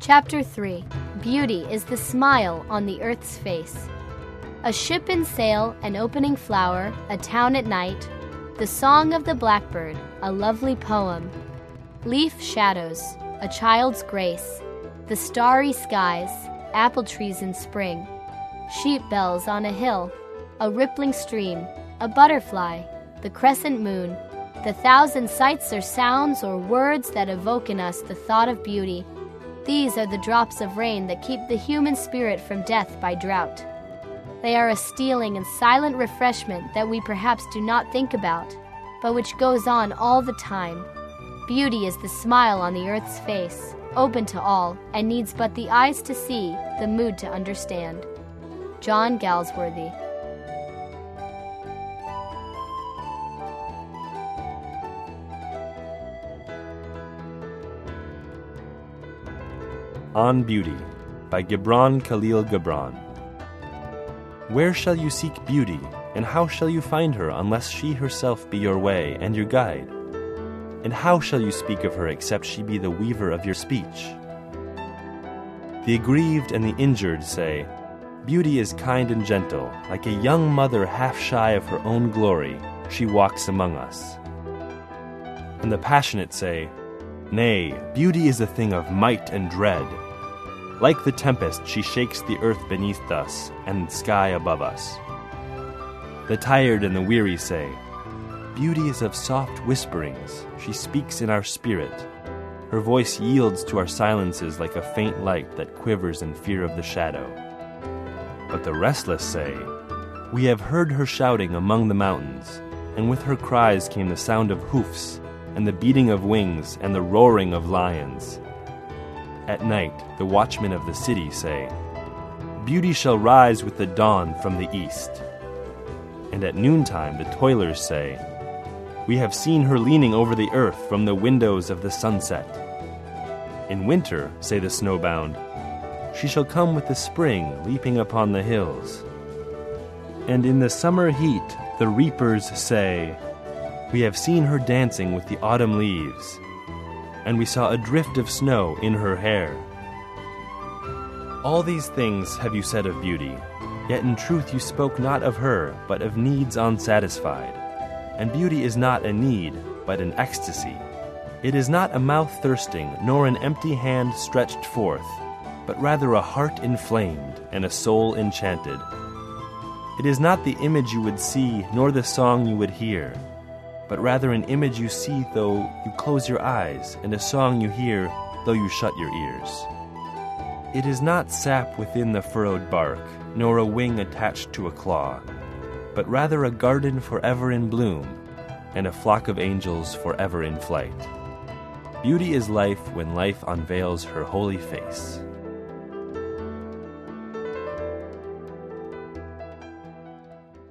Chapter 3. Beauty is the smile on the earth's face. A ship in sail, an opening flower, a town at night, the song of the blackbird, a lovely poem, leaf shadows, a child's grace, the starry skies, apple trees in spring, sheep bells on a hill, a rippling stream, a butterfly, the crescent moon, the thousand sights or sounds or words that evoke in us the thought of beauty. These are the drops of rain that keep the human spirit from death by drought. They are a stealing and silent refreshment that we perhaps do not think about, but which goes on all the time. Beauty is the smile on the earth's face, open to all, and needs but the eyes to see, the mood to understand. John Galsworthy. On Beauty by Gibran Khalil Gibran. Where shall you seek beauty, and how shall you find her unless she herself be your way and your guide? And how shall you speak of her except she be the weaver of your speech? The aggrieved and the injured say, Beauty is kind and gentle, like a young mother half shy of her own glory, she walks among us. And the passionate say, Nay, beauty is a thing of might and dread. Like the tempest, she shakes the earth beneath us and the sky above us. The tired and the weary say, Beauty is of soft whisperings, she speaks in our spirit. Her voice yields to our silences like a faint light that quivers in fear of the shadow. But the restless say, We have heard her shouting among the mountains, and with her cries came the sound of hoofs, and the beating of wings, and the roaring of lions. At night, the watchmen of the city say, Beauty shall rise with the dawn from the east. And at noontime the toilers say, We have seen her leaning over the earth from the windows of the sunset. In winter, say the snowbound, She shall come with the spring leaping upon the hills. And in the summer heat the reapers say, We have seen her dancing with the autumn leaves, and we saw a drift of snow in her hair. All these things have you said of beauty, yet in truth you spoke not of her, but of needs unsatisfied. And beauty is not a need, but an ecstasy. It is not a mouth thirsting, nor an empty hand stretched forth, but rather a heart inflamed and a soul enchanted. It is not the image you would see, nor the song you would hear, but rather an image you see though you close your eyes, and a song you hear though you shut your ears. It is not sap within the furrowed bark, nor a wing attached to a claw, but rather a garden forever in bloom, and a flock of angels forever in flight. Beauty is life when life unveils her holy face.